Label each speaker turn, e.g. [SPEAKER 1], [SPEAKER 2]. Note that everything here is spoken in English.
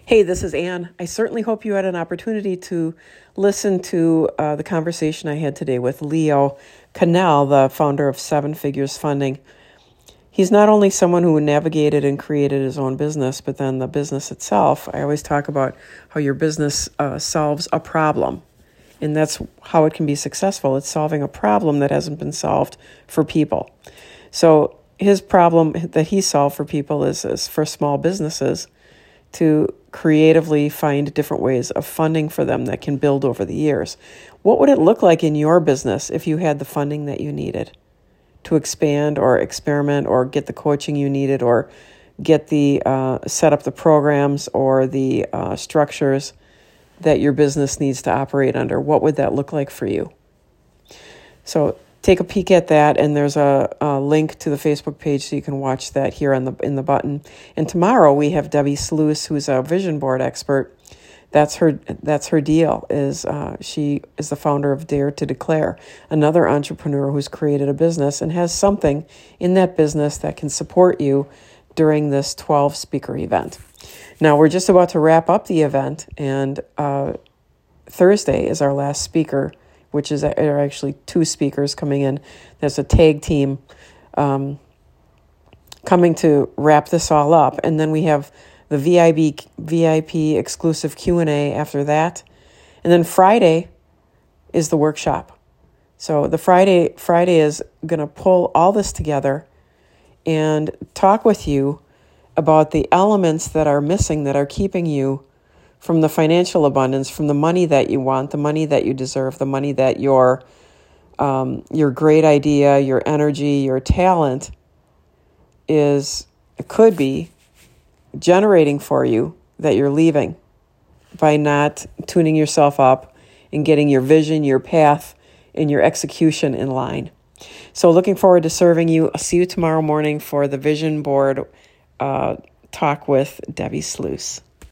[SPEAKER 1] Hey, this is Ann. I certainly hope you had an opportunity to listen to the conversation I had today with Leo Cannell, the founder of Seven Figures Funding. He's not only someone who navigated and created his own business, but then the business itself. I always talk about how your business solves a problem, and that's how it can be successful. It's solving a problem that hasn't been solved for people. So his problem that he solved for people is for small businesses to creatively find different ways of funding for them that can build over the years. What would it look like in your business if you had the funding that you needed to expand or experiment or get the coaching you needed or get the set up the programs or the structures that your business needs to operate under? What would that look like for you? So take a peek at that, and there's a link to the Facebook page so you can watch that here in the button. And tomorrow we have Debbie Sluice, who's a vision board expert. That's her deal. She is the founder of Dare to Declare, another entrepreneur who's created a business and has something in that business that can support you during this 12-speaker event. Now we're just about to wrap up the event, and Thursday is our last speaker, which is actually two speakers coming in. There's a tag team coming to wrap this all up. And then we have the VIP exclusive Q&A after that. And then Friday is the workshop. So the Friday is going to pull all this together and talk with you about the elements that are missing, that are keeping you from the financial abundance, from the money that you want, the money that you deserve, the money that your great idea, your energy, your talent could be generating for you, that you're leaving by not tuning yourself up and getting your vision, your path, and your execution in line. So looking forward to serving you. I'll see you tomorrow morning for the Vision Board talk with Debbie Sluice.